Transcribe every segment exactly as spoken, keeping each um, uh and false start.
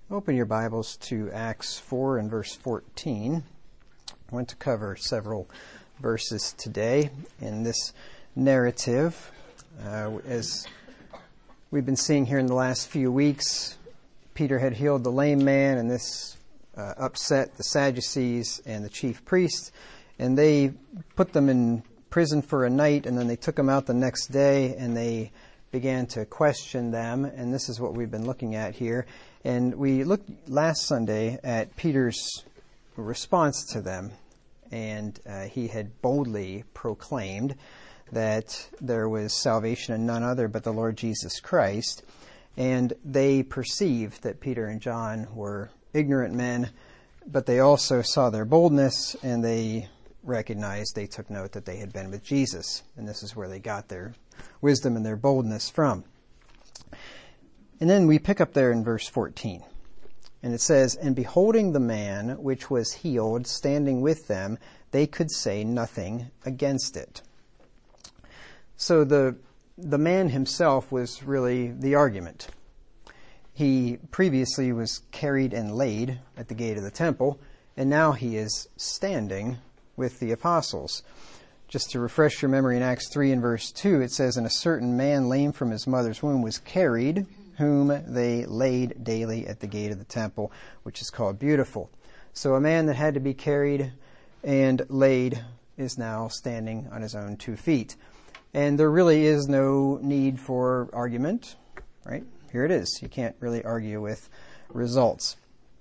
Open your Bibles to Acts four and verse fourteen. I want to cover several verses today in this narrative. Uh, as we've been seeing here in the last few weeks, Peter had healed the lame man, and this uh, upset the Sadducees and the chief priests, and they put them in prison for a night, and then they took them out the next day, and they began to question them, and this is what we've been looking at here. And we looked last Sunday at Peter's response to them, and uh, he had boldly proclaimed that there was salvation in none other but the Lord Jesus Christ, and they perceived that Peter and John were ignorant men, but they also saw their boldness, and they recognized, they took note that they had been with Jesus, and this is where they got their wisdom and their boldness from. And then we pick up there in verse fourteen, and it says, "And beholding the man which was healed standing with them, they could say nothing against it." So the the man himself was really the argument. He previously was carried and laid at the gate of the temple, and now he is standing with the apostles. Just to refresh your memory, in Acts three and verse two, it says, "And a certain man lame from his mother's womb was carried, whom they laid daily at the gate of the temple," which is called Beautiful. So a man that had to be carried and laid is now standing on his own two feet. And there really is no need for argument, right? Here it is. You can't really argue with results.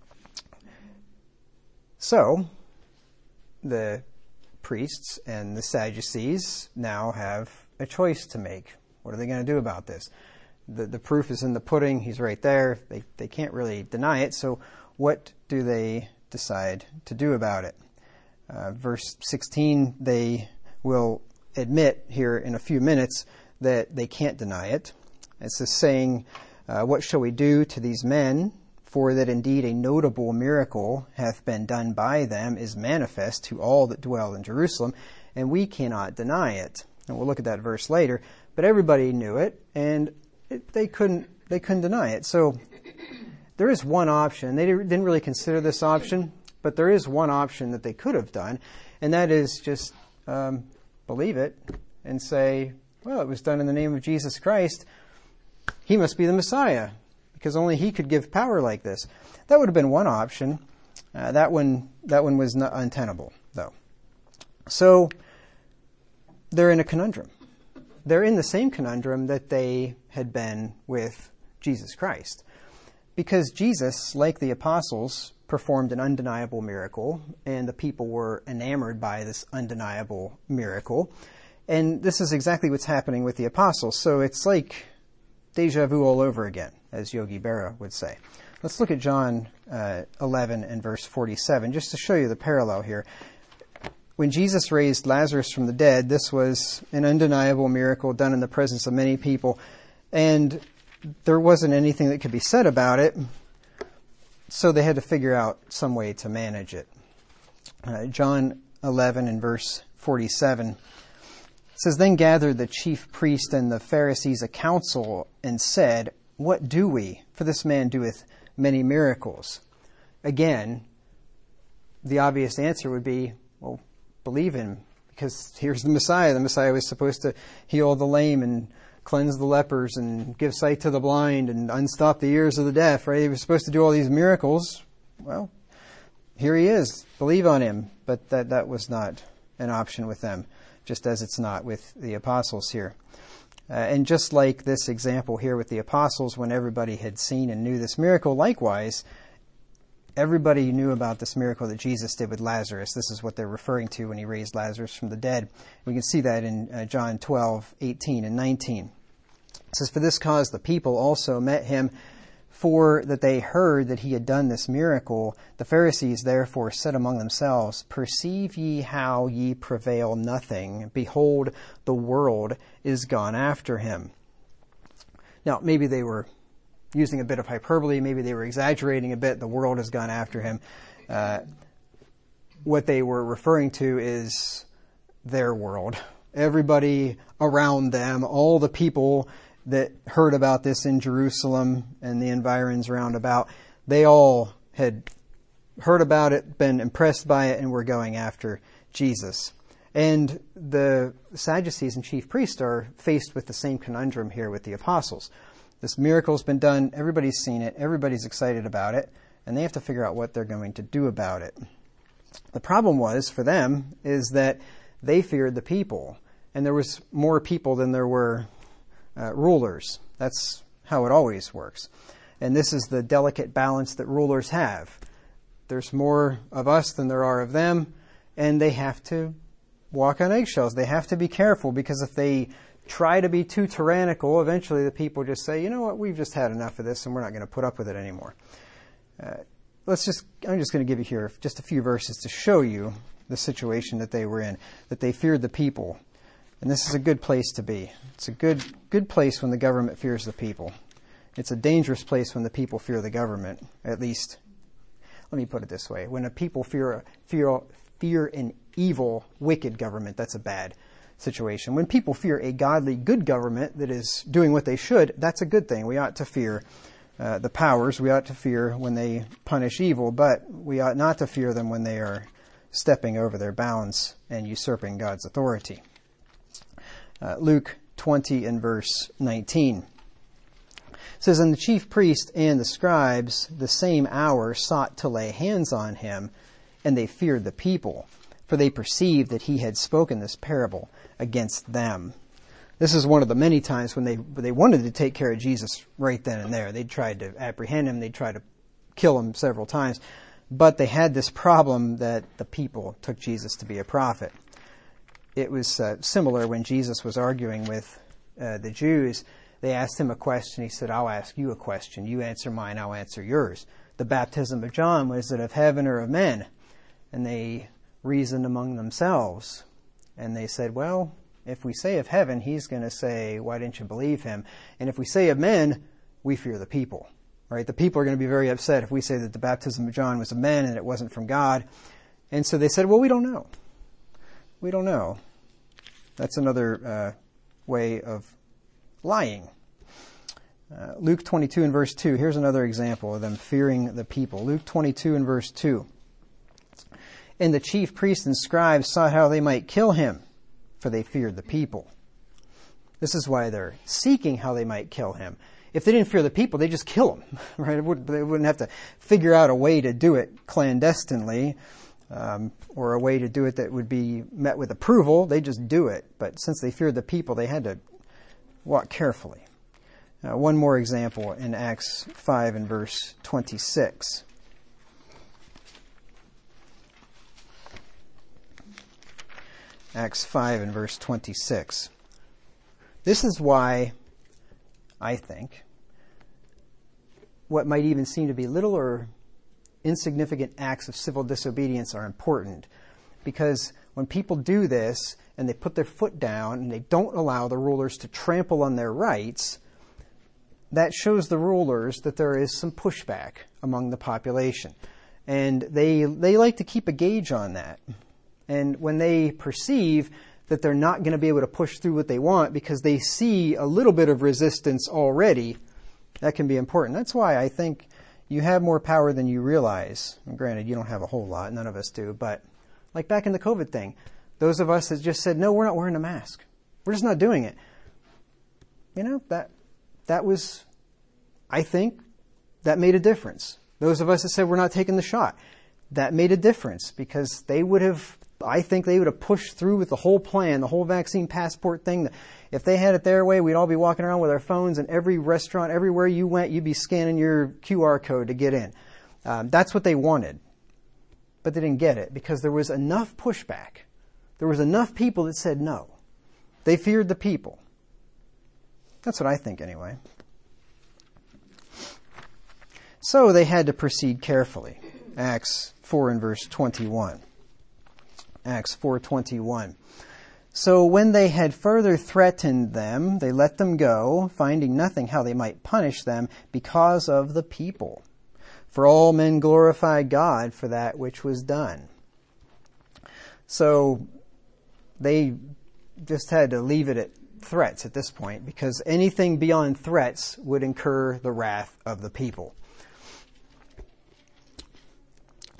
So the priests and the Sadducees now have a choice to make. What are they going to do about this? The the proof is in the pudding. He's right there. They they can't really deny it. So what do they decide to do about it? Uh, verse sixteen, they will admit here in a few minutes that they can't deny it. It's the saying, uh, "What shall we do to these men? For that indeed a notable miracle hath been done by them is manifest to all that dwell in Jerusalem, and we cannot deny it." And we'll look at that verse later. But everybody knew it, and it, they couldn't they couldn't deny it. So there is one option. They didn't really consider this option, but there is one option that they could have done, and that is just um, believe it and say, well, it was done in the name of Jesus Christ. He must be the Messiah, because only he could give power like this. That would have been one option. Uh, that one that one was not untenable, though. So they're in a conundrum. They're in the same conundrum that they had been with Jesus Christ. Because Jesus, like the apostles, performed an undeniable miracle, and the people were enamored by this undeniable miracle. And this is exactly what's happening with the apostles. So it's like deja vu all over again, as Yogi Berra would say. Let's look at John uh, eleven and verse forty-seven, just to show you the parallel here. When Jesus raised Lazarus from the dead, this was an undeniable miracle done in the presence of many people, and there wasn't anything that could be said about it, so they had to figure out some way to manage it. Uh, John eleven and verse forty-seven says, "Then gathered the chief priest and the Pharisees a council, and said, What do we? For this man doeth many miracles." Again, the obvious answer would be, well, believe him, because here's the Messiah. The Messiah was supposed to heal the lame and cleanse the lepers and give sight to the blind and unstop the ears of the deaf, right? He was supposed to do all these miracles. Well, here he is. Believe on him. But that, that was not an option with them, just as it's not with the apostles here. Uh, and just like this example here with the apostles, when everybody had seen and knew this miracle, likewise, everybody knew about this miracle that Jesus did with Lazarus. This is what they're referring to when he raised Lazarus from the dead. We can see that in uh, John twelve, eighteen and nineteen. It says, "For this cause the people also met him, for that they heard that he had done this miracle. The Pharisees therefore said among themselves, Perceive ye how ye prevail nothing? Behold, the world is gone after him." Now, maybe they were using a bit of hyperbole. Maybe they were exaggerating a bit. The world has gone after him. Uh, what they were referring to is their world. Everybody around them, all the people that heard about this in Jerusalem and the environs round about, They all had heard about it, been impressed by it, and were going after Jesus. And the Sadducees and chief priests are faced with the same conundrum here with the apostles. This miracle's been done, everybody's seen it, everybody's excited about it, and they have to figure out what they're going to do about it. The problem was, for them, is that they feared the people, and there was more people than there were uh, rulers. That's how it always works. And this is the delicate balance that rulers have. There's more of us than there are of them, and they have to walk on eggshells. They have to be careful, because if they try to be too tyrannical, eventually the people just say, you know what, we've just had enough of this and we're not going to put up with it anymore. Uh, let's just, I'm just going to give you here just a few verses to show you the situation that they were in, that they feared the people. And this is a good place to be. It's a good, good place when the government fears the people. It's a dangerous place when the people fear the government, at least. Let me put it this way. When a people fear, fear, fear an evil, wicked government, that's a bad situation. When people fear a godly, good government that is doing what they should, that's a good thing. We ought to fear uh, the powers. We ought to fear when they punish evil, but we ought not to fear them when they are stepping over their bounds and usurping God's authority. Uh, Luke twenty and verse nineteen says, "And the chief priest and the scribes the same hour sought to lay hands on him, and they feared the people, for they perceived that he had spoken this parable against them." This is one of the many times when they they wanted to take care of Jesus right then and there. They tried to apprehend him. They tried to kill him several times. But they had this problem that the people took Jesus to be a prophet. It was uh, similar when Jesus was arguing with uh, the Jews. They asked him a question. He said, "I'll ask you a question. You answer mine, I'll answer yours. The baptism of John, was it of heaven or of men?" And they reasoned among themselves. And they said, well, if we say of heaven, he's going to say, why didn't you believe him? And if we say of men, we fear the people. Right? The people are going to be very upset if we say that the baptism of John was of men and it wasn't from God. And so they said, well, we don't know. We don't know. That's another uh, way of lying. Uh, Luke twenty-two and verse two. Here's another example of them fearing the people. Luke twenty-two and verse two. "And the chief priests and scribes sought how they might kill him, for they feared the people." This is why they're seeking how they might kill him. If they didn't fear the people, they'd just kill him, right? It would, they wouldn't have to figure out a way to do it clandestinely, um, or a way to do it that would be met with approval. They just do it. But since they feared the people, they had to walk carefully. Uh, one more example in Acts five and verse twenty-six. Acts five and verse twenty-six. This is why I think what might even seem to be little or insignificant acts of civil disobedience are important. Because when people do this and they put their foot down and they don't allow the rulers to trample on their rights, that shows the rulers that there is some pushback among the population. And they they like to keep a gauge on that. And when they perceive that they're not going to be able to push through what they want because they see a little bit of resistance already, that can be important. That's why I think you have more power than you realize. And granted, you don't have a whole lot. None of us do. But like back in the COVID thing, those of us that just said, no, we're not wearing a mask. We're just not doing it. You know, that that was, I think, that made a difference. Those of us that said we're not taking the shot, that made a difference because they would have, I think they would have pushed through with the whole plan, the whole vaccine passport thing. If they had it their way, we'd all be walking around with our phones, and every restaurant, everywhere you went, you'd be scanning your Q R code to get in. Um, that's what they wanted. But they didn't get it because there was enough pushback. There was enough people that said no. They feared the people. That's what I think anyway. So they had to proceed carefully. Acts four and verse twenty-one. Acts four twenty-one. So when they had further threatened them, they let them go, finding nothing how they might punish them because of the people. For all men glorify God for that which was done. So they just had to leave it at threats at this point, because anything beyond threats would incur the wrath of the people.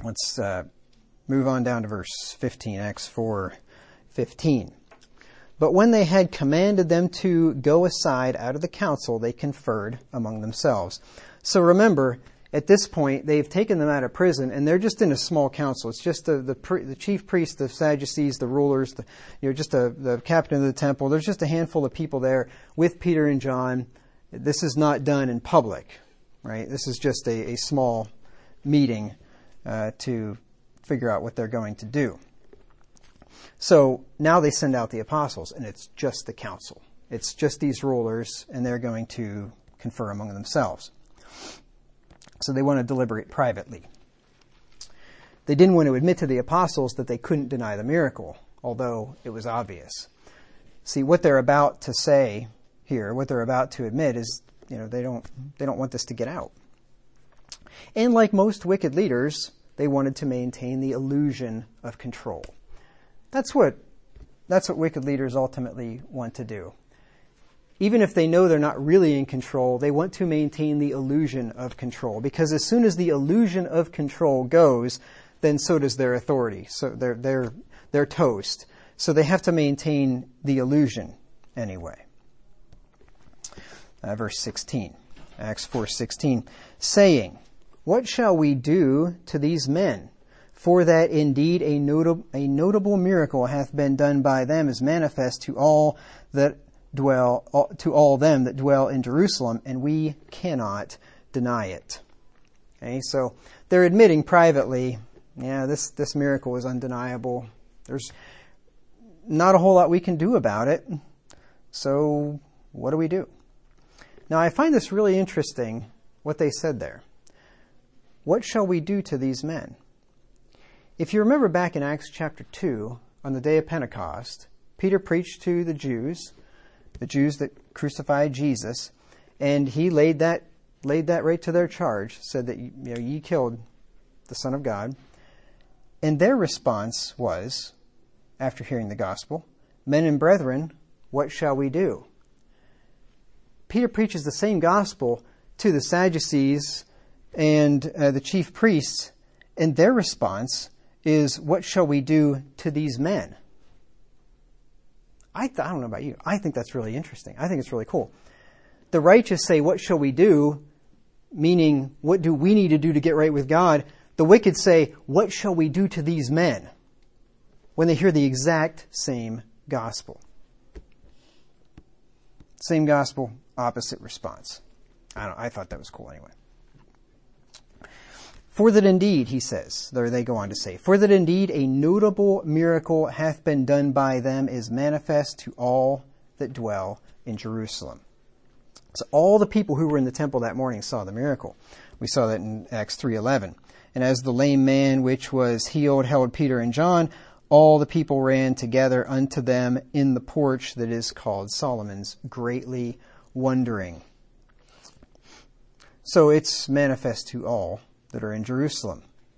Let's uh, move on down to verse fifteen, Acts four fifteen. But when they had commanded them to go aside out of the council, they conferred among themselves. So remember, at this point, they've taken them out of prison, and they're just in a small council. It's just the the, pre, the chief priests, the Sadducees, the rulers, the, you know, just a, the captain of the temple. There's just a handful of people there with Peter and John. This is not done in public, right? This is just a, a small meeting uh, to figure out what they're going to do. So now they send out the apostles, and it's just the council. It's just these rulers, and they're going to confer among themselves. So they want to deliberate privately. They didn't want to admit to the apostles that they couldn't deny the miracle, although it was obvious. See, what they're about to say here, what they're about to admit is, you know, they don't they don't want this to get out. And like most wicked leaders, they wanted to maintain the illusion of control. That's what that's what wicked leaders ultimately want to do. Even if they know they're not really in control, they want to maintain the illusion of control, because as soon as the illusion of control goes, then so does their authority. So they're they're they're toast. So they have to maintain the illusion anyway. Uh, verse sixteen, Acts four sixteen, saying, "What shall we do to these men? For that indeed a notable a notable miracle hath been done by them, is manifest to all that dwell to all them that dwell in Jerusalem, and we cannot deny it." Okay, so they're admitting privately, yeah, this this miracle is undeniable. There's not a whole lot we can do about it. So what do we do? Now I find this really interesting, what they said there. What shall we do to these men? If you remember back in Acts chapter two, on the day of Pentecost, Peter preached to the Jews, the Jews that crucified Jesus, and he laid that laid that right to their charge, said that, you know, ye killed the Son of God. And their response was, after hearing the gospel, "Men and brethren, what shall we do?" Peter preaches the same gospel to the Sadducees and uh, the chief priests, and their response is, "What shall we do to these men?" I, th- I don't know about you. I think that's really interesting. I think it's really cool. The righteous say, "What shall we do?" meaning, what do we need to do to get right with God? The wicked say, "What shall we do to these men?" when they hear the exact same gospel. Same gospel, opposite response. I don't, I thought that was cool anyway. "For that indeed," he says, there they go on to say, "for that indeed a notable miracle hath been done by them, is manifest to all that dwell in Jerusalem." So all the people who were in the temple that morning saw the miracle. We saw that in Acts three eleven. "And as the lame man which was healed held Peter and John, all the people ran together unto them in the porch that is called Solomon's, greatly wondering." So it's manifest to all that are in Jerusalem.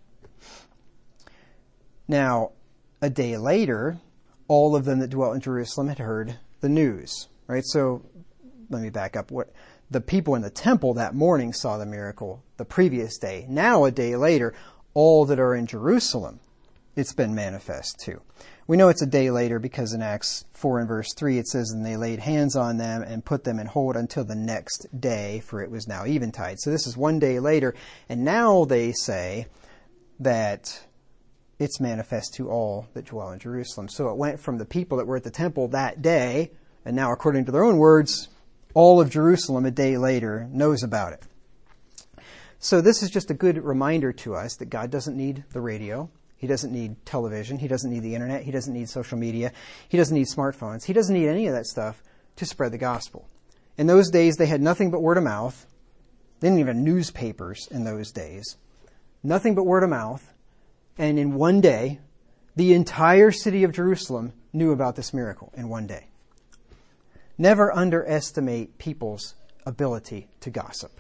Now, a day later, all of them that dwelt in Jerusalem had heard the news, right? So let me back up. What the people in the temple that morning saw the miracle the previous day. Now, a day later, all that are in Jerusalem, it's been manifest to. We know it's a day later because in Acts four and verse three it says, "And they laid hands on them and put them in hold until the next day, for it was now eventide." So this is one day later, and now they say that it's manifest to all that dwell in Jerusalem. So it went from the people that were at the temple that day, and now according to their own words, all of Jerusalem a day later knows about it. So this is just a good reminder to us that God doesn't need the radio. He doesn't need television. He doesn't need the internet. He doesn't need social media. He doesn't need smartphones. He doesn't need any of that stuff to spread the gospel. In those days, they had nothing but word of mouth. They didn't even have newspapers in those days. Nothing but word of mouth. And in one day, the entire city of Jerusalem knew about this miracle in one day. Never underestimate people's ability to gossip.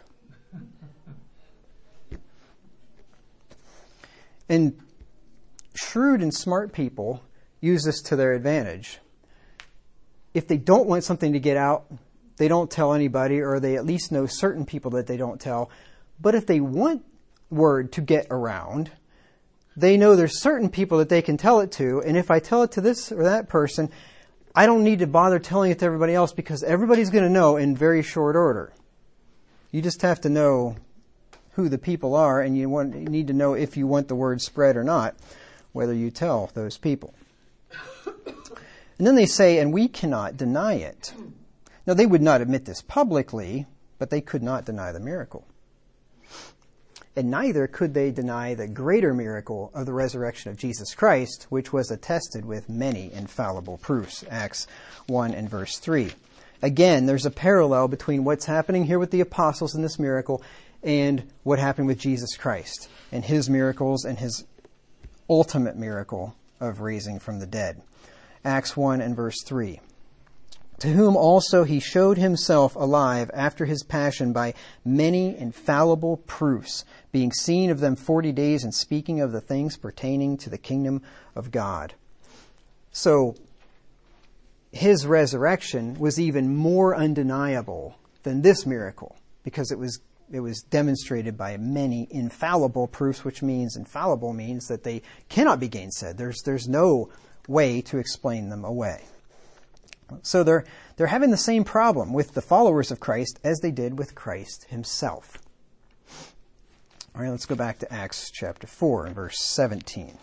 And shrewd and smart people use this to their advantage. If they don't want something to get out, they don't tell anybody, or they at least know certain people that they don't tell. But if they want word to get around, they know there's certain people that they can tell it to, and if I tell it to this or that person, I don't need to bother telling it to everybody else because everybody's going to know in very short order. You just have to know who the people are, and you, want, you need to know if you want the word spread or not, whether you tell those people. And then they say, and we cannot deny it. Now, they would not admit this publicly, but they could not deny the miracle. And neither could they deny the greater miracle of the resurrection of Jesus Christ, which was attested with many infallible proofs. Acts one and verse three. Again, there's a parallel between what's happening here with the apostles in this miracle and what happened with Jesus Christ and his miracles and his ultimate miracle of raising from the dead. Acts one and verse three. To whom also he showed himself alive after his passion by many infallible proofs, being seen of them forty days and speaking of the things pertaining to the kingdom of God. So, his resurrection was even more undeniable than this miracle, because it was it was demonstrated by many infallible proofs, which means infallible means that they cannot be gainsaid. There's there's no way to explain them away. So they're they're having the same problem with the followers of Christ as they did with Christ himself. All right, let's go back to Acts chapter four and verse seventeen.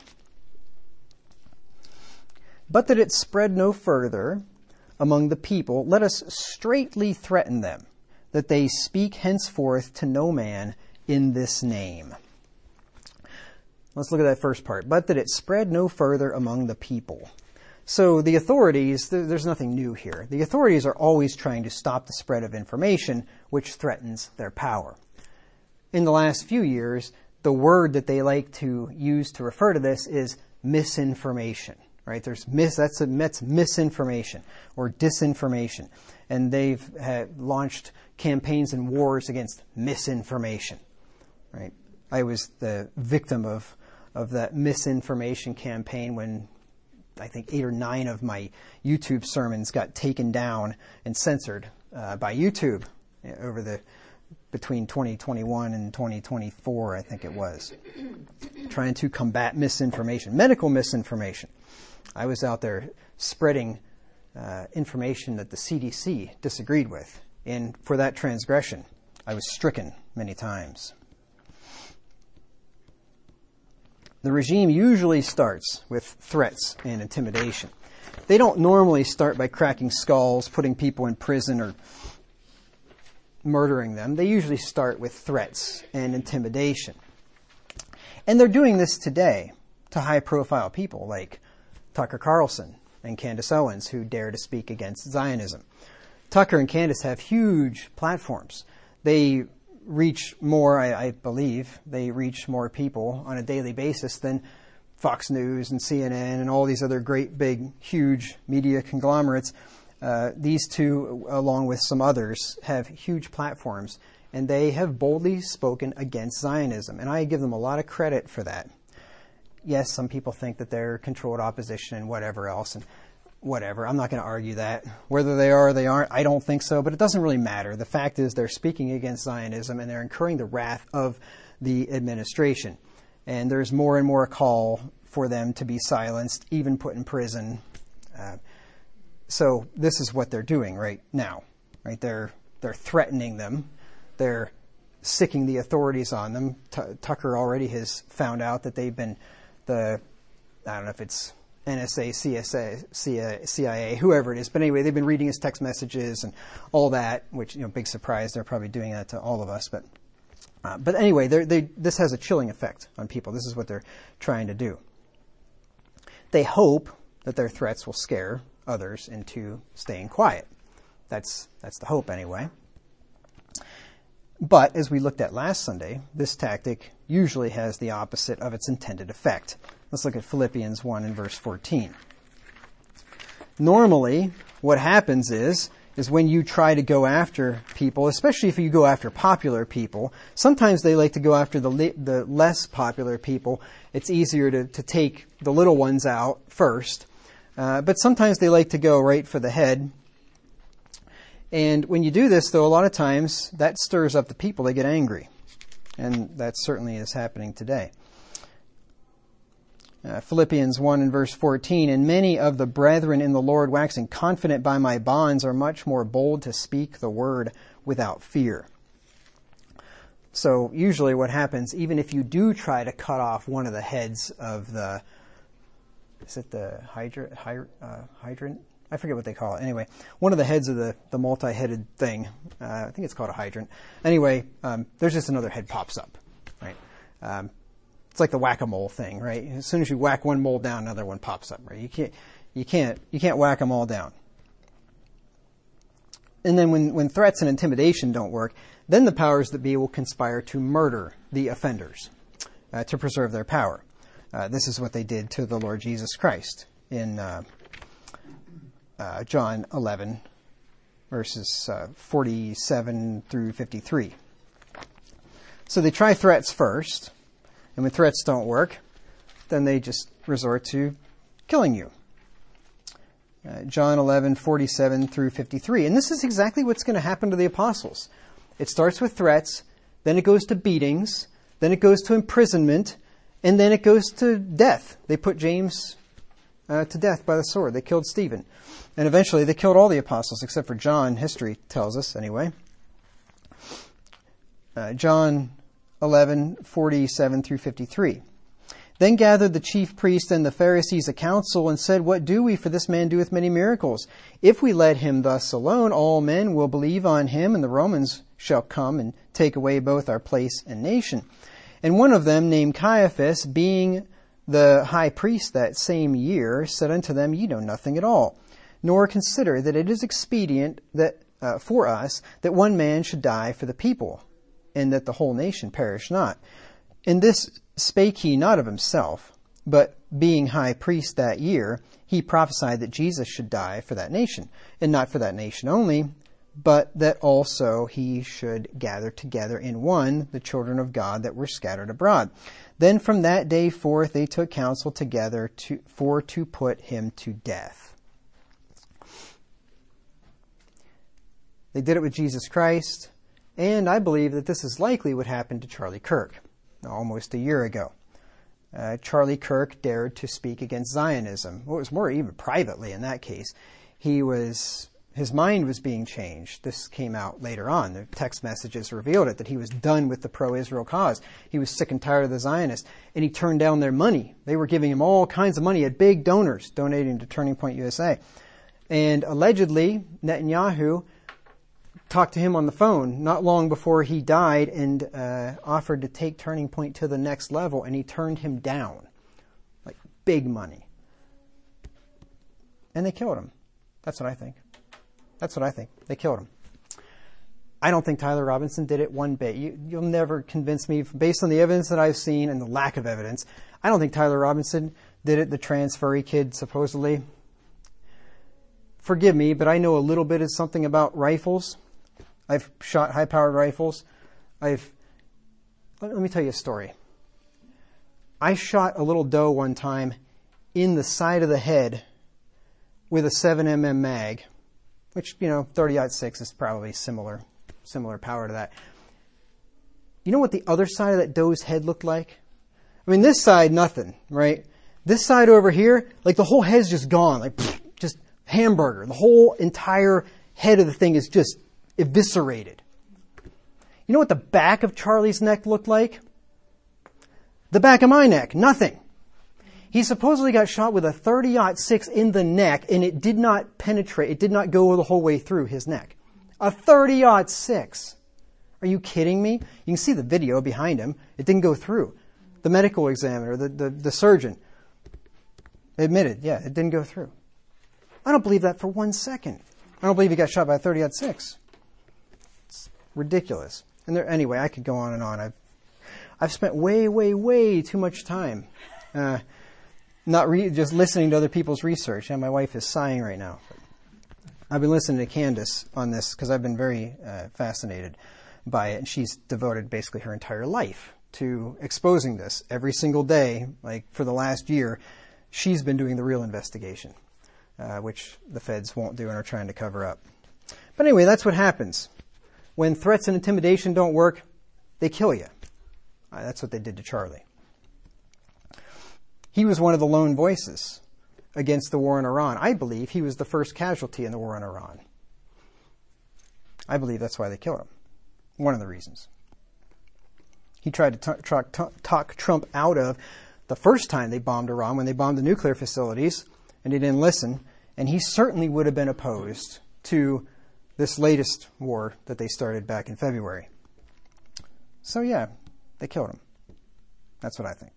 But that it spread no further among the people, let us straitly threaten them, that they speak henceforth to no man in this name. Let's look at that first part. But that it spread no further among the people. So the authorities, there's nothing new here. The authorities are always trying to stop the spread of information which threatens their power. In the last few years, the word that they like to use to refer to this is misinformation. Right? There's mis that's a that's misinformation or disinformation, and they've had launched campaigns and wars against misinformation. Right? I was the victim of of that misinformation campaign when I think eight or nine of my YouTube sermons got taken down and censored uh, by YouTube over the between twenty twenty-one and twenty twenty-four, I think it was, trying to combat misinformation, medical misinformation. I was out there spreading uh, information that the C D C disagreed with, and for that transgression, I was stricken many times. The regime usually starts with threats and intimidation. They don't normally start by cracking skulls, putting people in prison, or murdering them. They usually start with threats and intimidation. And they're doing this today to high-profile people like Tucker Carlson and Candace Owens, who dare to speak against Zionism. Tucker and Candace have huge platforms. They reach more, I, I believe, they reach more people on a daily basis than Fox News and C N N and all these other great, big, huge media conglomerates. Uh, these two, along with some others, have huge platforms, and they have boldly spoken against Zionism, and I give them a lot of credit for that. Yes, some people think that they're controlled opposition and whatever else, and whatever. I'm not going to argue that. Whether they are or they aren't, I don't think so, but it doesn't really matter. The fact is they're speaking against Zionism, and they're incurring the wrath of the administration. And there's more and more call for them to be silenced, even put in prison. Uh, so this is what they're doing right now. Right? They're they're threatening them. They're sicking the authorities on them. T- Tucker already has found out that they've been the, I don't know if it's N S A, C S A, C I A, whoever it is. But anyway, they've been reading his text messages and all that, which, you know, big surprise. They're probably doing that to all of us. But uh, but anyway, they this has a chilling effect on people. This is what they're trying to do. They hope that their threats will scare others into staying quiet. That's that's the hope anyway. But as we looked at last Sunday, this tactic usually has the opposite of its intended effect. Let's look at Philippians one and verse fourteen. Normally, what happens is, is when you try to go after people, especially if you go after popular people, sometimes they like to go after the le- the less popular people. It's easier to, to take the little ones out first. Uh, but sometimes they like to go right for the head. And when you do this, though, a lot of times that stirs up the people. They get angry. And that certainly is happening today. Uh, Philippians one and verse fourteen, and many of the brethren in the Lord, waxing confident by my bonds, are much more bold to speak the word without fear. So usually what happens, even if you do try to cut off one of the heads of the, is it the hydra, hy, uh, hydrant? I forget what they call it. Anyway, one of the heads of the, the multi-headed thing, uh, I think it's called a hydrant. Anyway, um, there's just another head pops up, right? Um, It's like the whack-a-mole thing, right? As soon as you whack one mole down, another one pops up, right? You can't, you can't, you can't whack them all down. And then when, when threats and intimidation don't work, then the powers that be will conspire to murder the offenders, uh, to preserve their power. Uh, this is what they did to the Lord Jesus Christ in uh, uh, John eleven, verses uh, forty-seven through fifty-three. So they try threats first. And when threats don't work, then they just resort to killing you. Uh, John eleven, forty-seven through fifty-three. And this is exactly what's going to happen to the apostles. It starts with threats, then it goes to beatings, then it goes to imprisonment, and then it goes to death. They put James uh, to death by the sword. They killed Stephen. And eventually they killed all the apostles except for John, history tells us anyway. Uh, John eleven, forty-seven through fifty-three. Then gathered the chief priests and the Pharisees a council and said, what do we? For this man doeth many miracles. If we let him thus alone, all men will believe on him, and the Romans shall come and take away both our place and nation. And one of them, named Caiaphas, being the high priest that same year, said unto them, ye know nothing at all, nor consider that it is expedient that uh, for us that one man should die for the people, and that the whole nation perish not. And this spake he not of himself, but being high priest that year, he prophesied that Jesus should die for that nation, and not for that nation only, but that also he should gather together in one the children of God that were scattered abroad. Then from that day forth they took counsel together to, for to put him to death. They did it with Jesus Christ. And I believe that this is likely what happened to Charlie Kirk almost a year ago. Uh, Charlie Kirk dared to speak against Zionism. Well, it was more even privately in that case. He was, his mind was being changed. This came out later on. The text messages revealed it, that he was done with the pro-Israel cause. He was sick and tired of the Zionists, and he turned down their money. They were giving him all kinds of money. He had big donors donating to Turning Point U S A. And allegedly, Netanyahu talked to him on the phone not long before he died and uh, offered to take Turning Point to the next level, and he turned him down. Like big money. And they killed him. That's what I think. That's what I think. They killed him. I don't think Tyler Robinson did it one bit. You, you'll never convince me, based on the evidence that I've seen and the lack of evidence, I don't think Tyler Robinson did it, the trans furry kid, supposedly. Forgive me, but I know a little bit of something about rifles. I've shot high-powered rifles. I've, let me tell you a story. I shot a little doe one time in the side of the head with a seven millimeter mag, which, you know, thirty aught six is probably similar, similar power to that. You know what the other side of that doe's head looked like? I mean, this side, nothing, right? This side over here, like the whole head's just gone, like pfft, just hamburger. The whole entire head of the thing is just eviscerated. You know what the back of Charlie's neck looked like? The back of my neck. Nothing. He supposedly got shot with a thirty aught six in the neck, and it did not penetrate. It did not go the whole way through his neck. A thirty aught six. Are you kidding me? You can see the video behind him. It didn't go through. The medical examiner, the, the, the surgeon, admitted, yeah, it didn't go through. I don't believe that for one second. I don't believe he got shot by a thirty aught six. Ridiculous. And there, anyway, I could go on and on. I've, I've spent way, way, way too much time, uh, not re- just listening to other people's research. And my wife is sighing right now. I've been listening to Candace on this because I've been very uh, fascinated by it. And she's devoted basically her entire life to exposing this every single day. Like for the last year, she's been doing the real investigation, uh, which the feds won't do and are trying to cover up. But anyway, that's what happens. When threats and intimidation don't work, they kill you. Uh, that's what they did to Charlie. He was one of the lone voices against the war in Iran. I believe he was the first casualty in the war in Iran. I believe that's why they killed him. One of the reasons. He tried to t- talk, t- talk Trump out of the first time they bombed Iran, when they bombed the nuclear facilities, and he didn't listen. And he certainly would have been opposed to this latest war that they started back in February. So yeah, they killed him. That's what I think.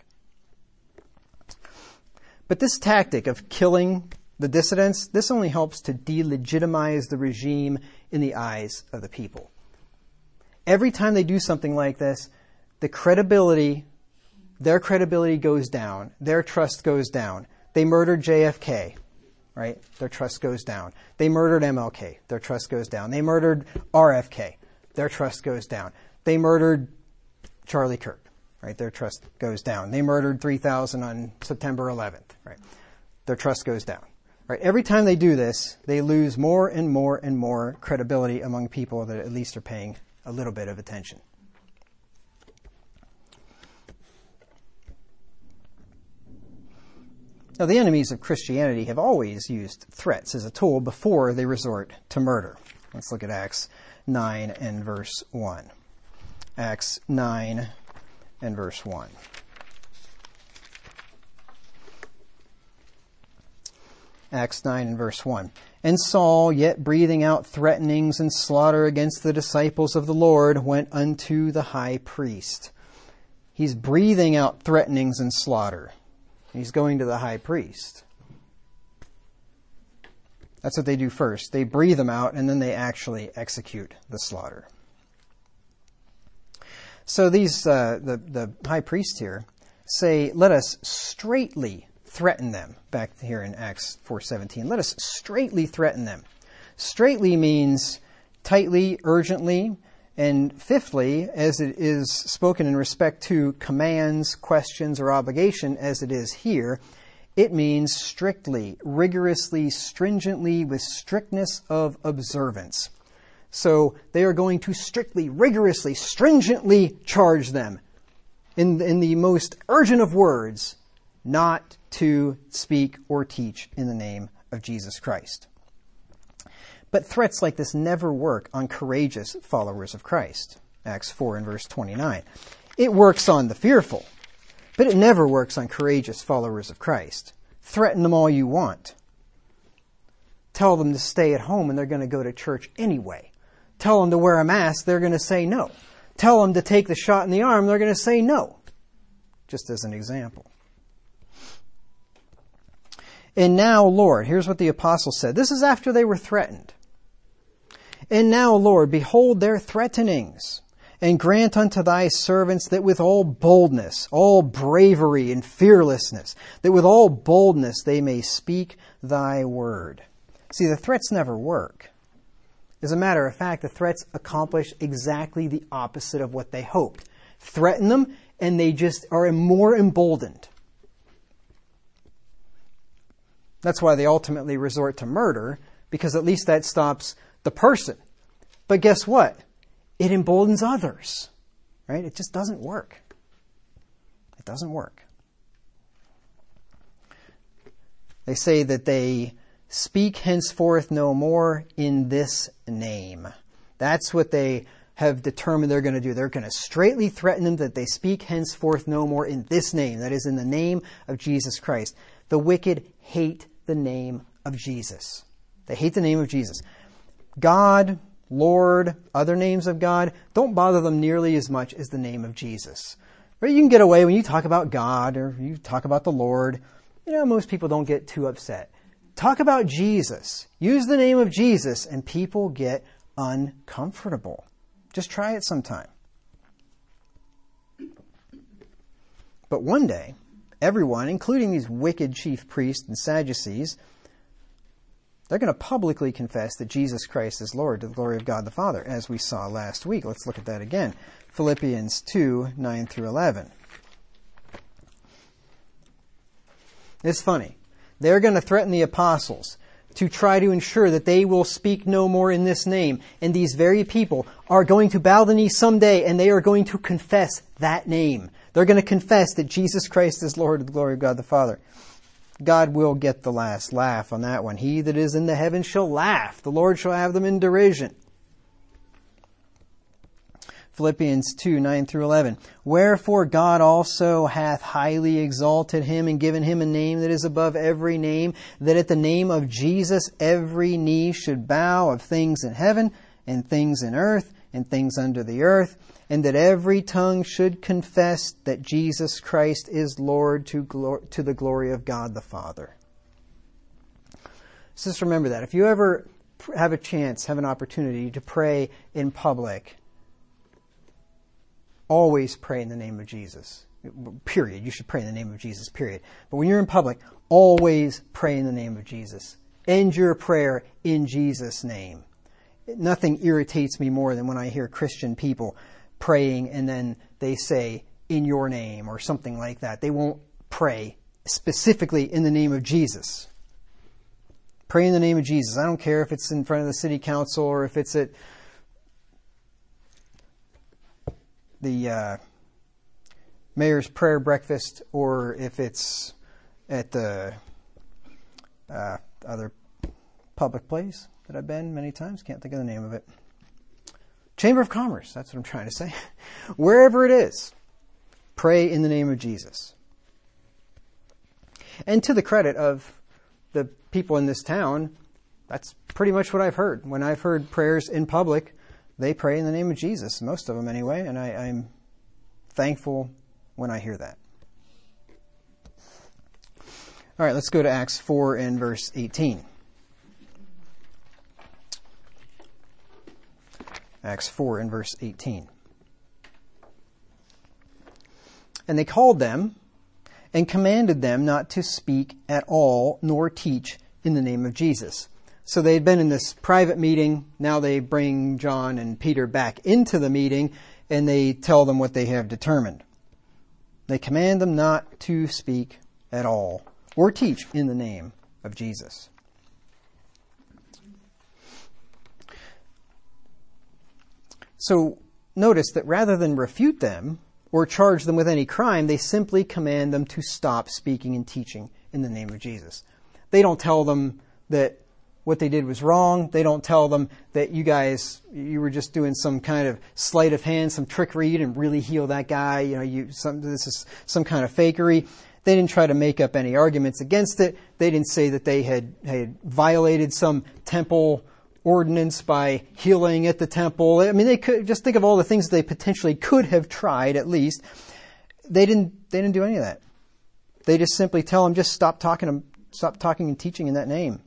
But this tactic of killing the dissidents, this only helps to delegitimize the regime in the eyes of the people. Every time they do something like this, the credibility, their credibility goes down. Their trust goes down. They murdered J F K, right? Their trust goes down. They murdered M L K. Their trust goes down. They murdered R F K. Their trust goes down. They murdered Charlie Kirk, right? Their trust goes down. They murdered three thousand on September eleventh, right? Their trust goes down. Right? Every time they do this, they lose more and more and more credibility among people that at least are paying a little bit of attention. Now, the enemies of Christianity have always used threats as a tool before they resort to murder. Let's look at Acts nine and verse one. Acts nine and verse one. Acts nine and verse one. And Saul, yet breathing out threatenings and slaughter against the disciples of the Lord, went unto the high priest. He's breathing out threatenings and slaughter. He's going to the high priest. That's what they do first. They breathe them out, and then they actually execute the slaughter. So these, uh, the, the high priests here say, let us straightly threaten them. Back here in Acts four seventeen. Let us straightly threaten them. Straightly means tightly, urgently. And fifthly, as it is spoken in respect to commands, questions, or obligation, as it is here, it means strictly, rigorously, stringently, with strictness of observance. So they are going to strictly, rigorously, stringently charge them in, in the most urgent of words, not to speak or teach in the name of Jesus Christ. But threats like this never work on courageous followers of Christ. Acts four and verse twenty-nine. It works on the fearful, but it never works on courageous followers of Christ. Threaten them all you want. Tell them to stay at home and they're going to go to church anyway. Tell them to wear a mask, they're going to say no. Tell them to take the shot in the arm, they're going to say no. Just as an example. And now, Lord, here's what the apostle said. This is after they were threatened. And now, Lord, behold their threatenings, and grant unto thy servants that with all boldness, all bravery and fearlessness, that with all boldness they may speak thy word. See, the threats never work. As a matter of fact, the threats accomplish exactly the opposite of what they hoped. Threaten them, and they just are more emboldened. That's why they ultimately resort to murder, because at least that stops the person. But guess what? It emboldens others, right? It just doesn't work. It doesn't work. They say that they speak henceforth no more in this name. That's what they have determined they're going to do. They're going to straightly threaten them that they speak henceforth no more in this name. That is, in the name of Jesus Christ. The wicked hate the name of Jesus. They hate the name of Jesus. God, Lord, other names of God, don't bother them nearly as much as the name of Jesus. Right? You can get away when you talk about God or you talk about the Lord. You know, most people don't get too upset. Talk about Jesus. Use the name of Jesus and people get uncomfortable. Just try it sometime. But one day, everyone, including these wicked chief priests and Sadducees, they're going to publicly confess that Jesus Christ is Lord to the glory of God the Father, as we saw last week. Let's look at that again. Philippians two, nine through eleven. It's funny. They're going to threaten the apostles to try to ensure that they will speak no more in this name. And these very people are going to bow the knee someday, and they are going to confess that name. They're going to confess that Jesus Christ is Lord to the glory of God the Father. God will get the last laugh on that one. He that is in the heavens shall laugh. The Lord shall have them in derision. Philippians two, nine through eleven. Wherefore God also hath highly exalted him and given him a name that is above every name, that at the name of Jesus every knee should bow, of things in heaven and things in earth and things under the earth, and that every tongue should confess that Jesus Christ is Lord to, glor- to the glory of God the Father. So just remember that. If you ever have a chance, have an opportunity to pray in public, always pray in the name of Jesus. Period. You should pray in the name of Jesus, period. But when you're in public, always pray in the name of Jesus. End your prayer in Jesus' name. Nothing irritates me more than when I hear Christian people praying and then they say, in your name, or something like that. They won't pray specifically in the name of Jesus. Pray in the name of Jesus. I don't care if it's in front of the city council or if it's at the uh, mayor's prayer breakfast, or if it's at the uh, other public place that I've been many times. Can't think of the name of it. Chamber of Commerce, that's what I'm trying to say. Wherever it is, pray in the name of Jesus. And to the credit of the people in this town, that's pretty much what I've heard. When I've heard prayers in public, they pray in the name of Jesus, most of them anyway, and I, I'm thankful when I hear that. All right, let's go to Acts four and verse eighteen. Acts four and verse eighteen. And they called them and commanded them not to speak at all, nor teach in the name of Jesus. So they had been in this private meeting. Now they bring John and Peter back into the meeting, and they tell them what they have determined. They command them not to speak at all or teach in the name of Jesus. So notice that rather than refute them or charge them with any crime, they simply command them to stop speaking and teaching in the name of Jesus. They don't tell them that what they did was wrong. They don't tell them that you guys, you were just doing some kind of sleight of hand, some trickery. You didn't really heal that guy. You know, you some this is some kind of fakery. They didn't try to make up any arguments against it. They didn't say that they had, had violated some temple ordinance by healing at the temple. I mean, they could just think of all the things they potentially could have tried at least. They didn't. They didn't do any of that. They just simply tell them, just stop talking, stop talking and teaching in that name.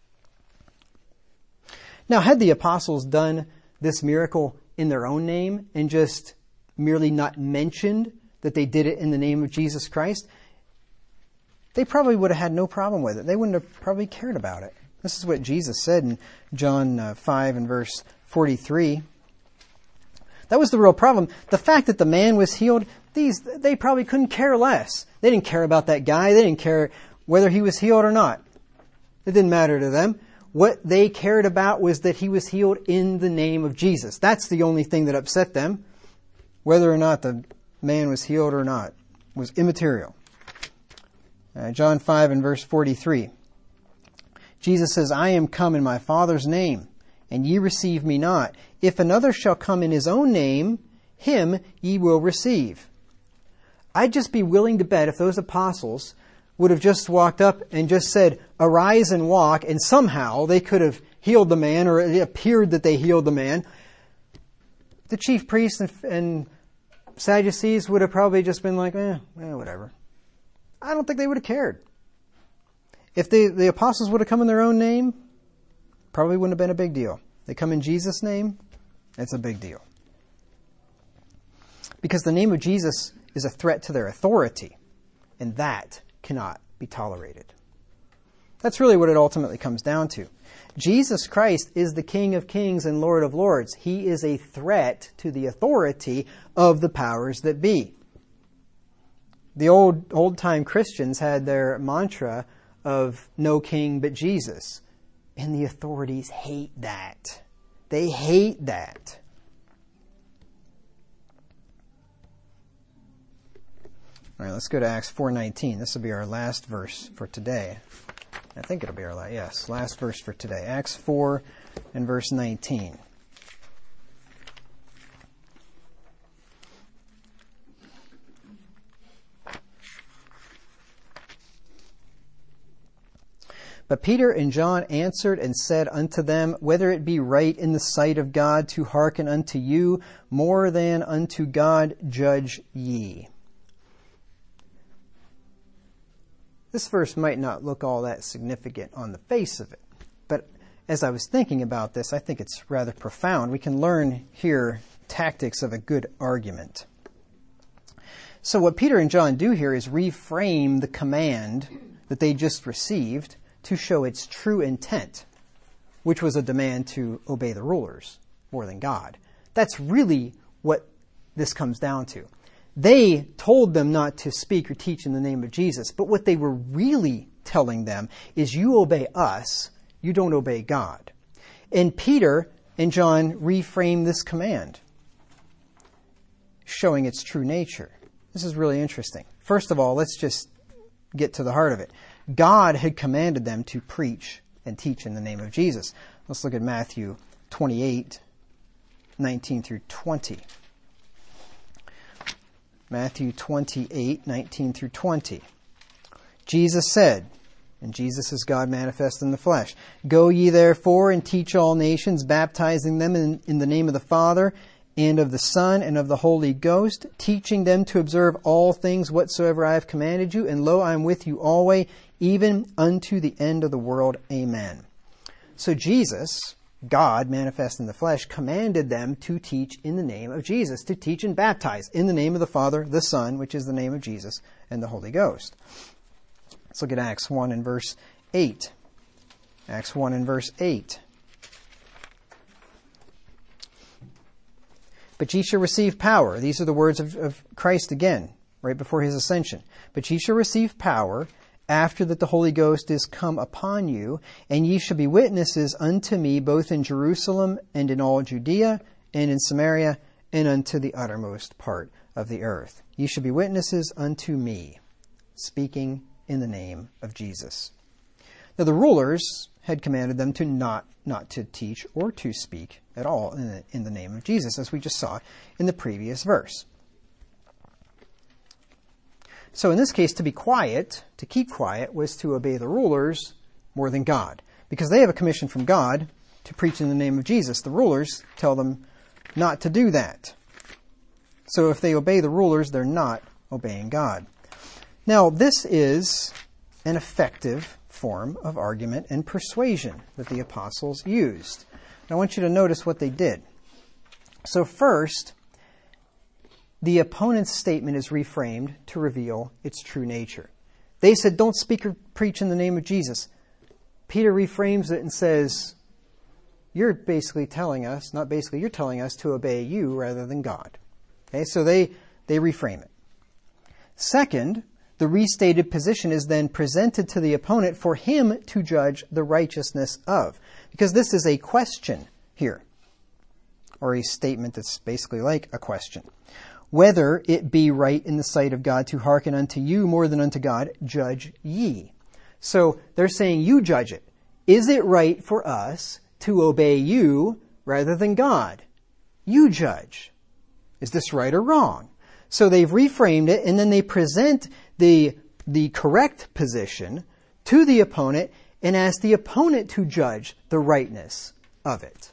Now, had the apostles done this miracle in their own name and just merely not mentioned that they did it in the name of Jesus Christ, they probably would have had no problem with it. They wouldn't have probably cared about it. This is what Jesus said in John uh, five and verse forty-three. That was the real problem. The fact that the man was healed, these they probably couldn't care less. They didn't care about that guy. They didn't care whether he was healed or not. It didn't matter to them. What they cared about was that he was healed in the name of Jesus. That's the only thing that upset them. Whether or not the man was healed or not was immaterial. Uh, John five and verse forty-three. Jesus says, I am come in my Father's name, and ye receive me not. If another shall come in his own name, him ye will receive. I'd just be willing to bet if those apostles would have just walked up and just said, arise and walk, and somehow they could have healed the man, or it appeared that they healed the man, the chief priests and, and Sadducees would have probably just been like, eh, eh, whatever. I don't think they would have cared. If the, the apostles would have come in their own name, probably wouldn't have been a big deal. They come in Jesus' name, it's a big deal. Because the name of Jesus is a threat to their authority, and that cannot be tolerated. That's really what it ultimately comes down to. Jesus Christ is the King of Kings and Lord of Lords. He is a threat to the authority of the powers that be. The old old-time Christians had their mantra of no king but Jesus. And the authorities hate that. They hate that. All right, let's go to Acts four nineteen. This will be our last verse for today. I think it'll be our last, yes, last verse for today. Acts four and verse nineteen. But Peter and John answered and said unto them, whether it be right in the sight of God to hearken unto you more than unto God, judge ye. This verse might not look all that significant on the face of it, but as I was thinking about this, I think it's rather profound. We can learn here tactics of a good argument. So what Peter and John do here is reframe the command that they just received to show its true intent, which was a demand to obey the rulers more than God. That's really what this comes down to. They told them not to speak or teach in the name of Jesus, but what they were really telling them is you obey us, you don't obey God. And Peter and John reframe this command, showing its true nature. This is really interesting. First of all, let's just get to the heart of it. God had commanded them to preach and teach in the name of Jesus. Let's look at Matthew twenty-eight, nineteen through twenty. Matthew twenty-eight, nineteen through twenty. Jesus said, and Jesus is God manifest in the flesh, go ye therefore and teach all nations, baptizing them in, in the name of the Father, and of the Son, and of the Holy Ghost, teaching them to observe all things whatsoever I have commanded you, and lo, I am with you always, even unto the end of the world. Amen. So Jesus, God manifest in the flesh, commanded them to teach in the name of Jesus, to teach and baptize in the name of the Father, the Son, which is the name of Jesus, and the Holy Ghost. Let's look at Acts one and verse eight. Acts one and verse eight. But ye shall receive power. These are the words of, of Christ again, right before his ascension. But ye shall receive power after that the Holy Ghost is come upon you, and ye shall be witnesses unto me both in Jerusalem and in all Judea and in Samaria and unto the uttermost part of the earth. Ye shall be witnesses unto me, speaking in the name of Jesus. Now the rulers had commanded them to not, not to teach or to speak at all in the, in the name of Jesus, as we just saw in the previous verse. So in this case, to be quiet, to keep quiet, was to obey the rulers more than God. Because they have a commission from God to preach in the name of Jesus. The rulers tell them not to do that. So if they obey the rulers, they're not obeying God. Now, this is an effective form of argument and persuasion that the apostles used. And I want you to notice what they did. So first, the opponent's statement is reframed to reveal its true nature. They said, don't speak or preach in the name of Jesus. Peter reframes it and says, you're basically telling us, not basically, you're telling us to obey you rather than God. Okay, so they, they reframe it. Second, the restated position is then presented to the opponent for him to judge the righteousness of. Because this is a question here, or a statement that's basically like a question. Whether it be right in the sight of God to hearken unto you more than unto God, judge ye. So they're saying, you judge it. Is it right for us to obey you rather than God? You judge. Is this right or wrong? So they've reframed it, and then they present the, the correct position to the opponent and ask the opponent to judge the rightness of it.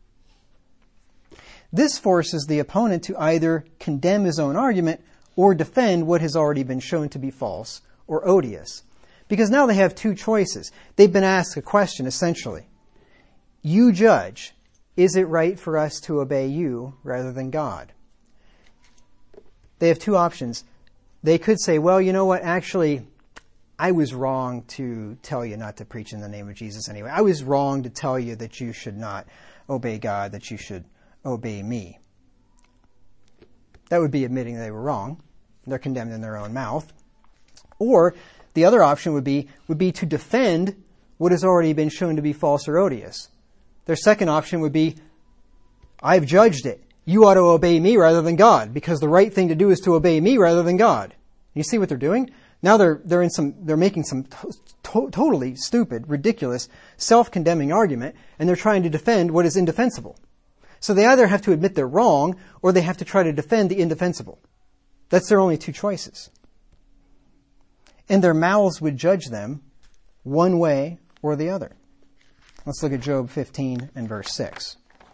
This forces the opponent to either condemn his own argument or defend what has already been shown to be false or odious. Because now they have two choices. They've been asked a question, essentially. You judge, is it right for us to obey you rather than God? They have two options. They could say, well, you know what, actually, I was wrong to tell you not to preach in the name of Jesus anyway. I was wrong to tell you that you should not obey God, that you should obey me. That would be admitting they were wrong. They're condemned in their own mouth. Or the other option would be would be to defend what has already been shown to be false or odious. Their second option would be, I've judged it. You ought to obey me rather than God, because the right thing to do is to obey me rather than God. You see what they're doing? Now they're they're in some they're making some to- to- totally stupid, ridiculous, self-condemning argument, and they're trying to defend what is indefensible. So they either have to admit they're wrong, or they have to try to defend the indefensible. That's their only two choices. And their mouths would judge them one way or the other. Let's look at Job fifteen and verse six.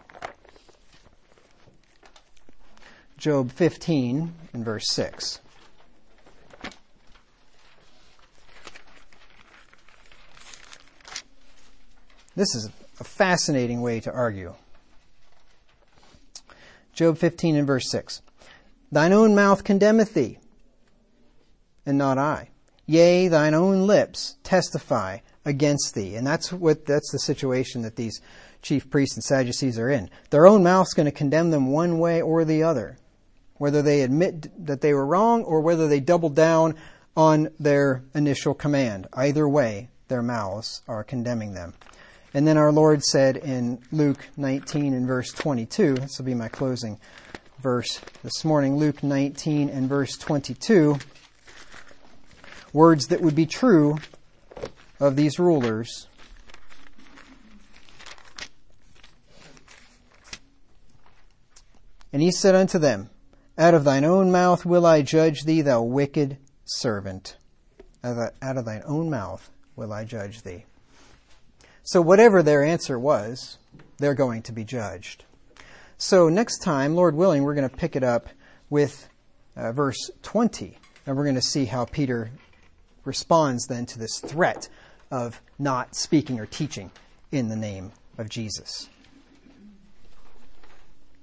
Job fifteen and verse six. This is a fascinating way to argue. Job fifteen and verse six. Thine own mouth condemneth thee, and not I. Yea, thine own lips testify against thee. And that's what that's the situation that these chief priests and Sadducees are in. Their own mouth's going to condemn them one way or the other, whether they admit that they were wrong or whether they double down on their initial command. Either way, their mouths are condemning them. And then our Lord said in Luke nineteen and verse twenty-two, this will be my closing verse this morning, Luke nineteen and verse twenty-two, words that would be true of these rulers. And he said unto them, out of thine own mouth will I judge thee, thou wicked servant. Out of thine own mouth will I judge thee. So whatever their answer was, they're going to be judged. So next time, Lord willing, we're going to pick it up with uh, verse twenty. And we're going to see how Peter responds then to this threat of not speaking or teaching in the name of Jesus.